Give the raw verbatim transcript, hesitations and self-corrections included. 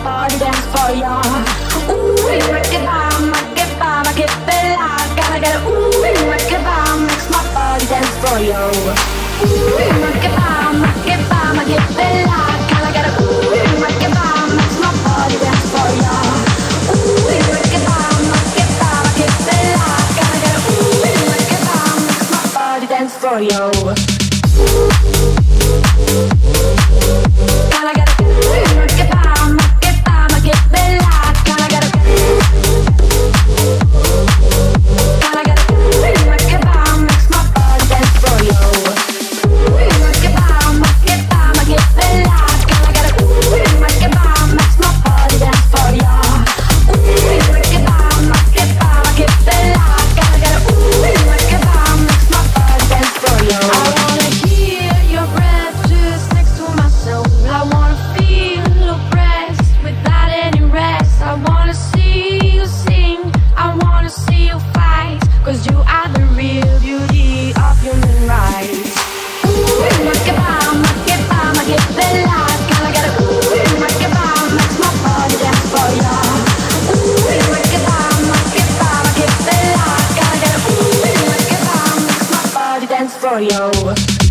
body dance for ya. Ooh, rock it bam, rock it bam, rock it bella. Gotta get it. Ooh, rock it bam, makes my body dance for you. Ooh, rock it bam, rock it bam, rock it bella. Gotta get it. Ooh, rock it bam, makes my body dance for ya. Ooh, rock it bam, rock it bam, rock it bella. Gotta get it. Ooh, rock it bam, makes my body dance for you. Can I get it? Rock it bam, rock it bam, rock it bella. Can I get it? Can I get it? Rock it bam, makes my body dance for you. Rock it bam, rock it bam, rock it bella. Can I get it? Rock it bam, makes my body dance for you. Rock it bam, rock it bam, rock it bella. Can I get it? Rock it bam, makes my body dance for you. I wanna hear your breath just next to my soul. I wanna feel your breath without any rest. I wanna see you sing, I wanna see you fight, 'cause you are the real beauty of human rights. Ooh, rock it bam, rock it bam, rock it bella. Can I get it? Ooh, rock it bam, makes my body dance for ya. Ooh, rock it bam, rock it bam, rock it bella. Can I get it? Ooh, rock it bam, makes my body dance for you.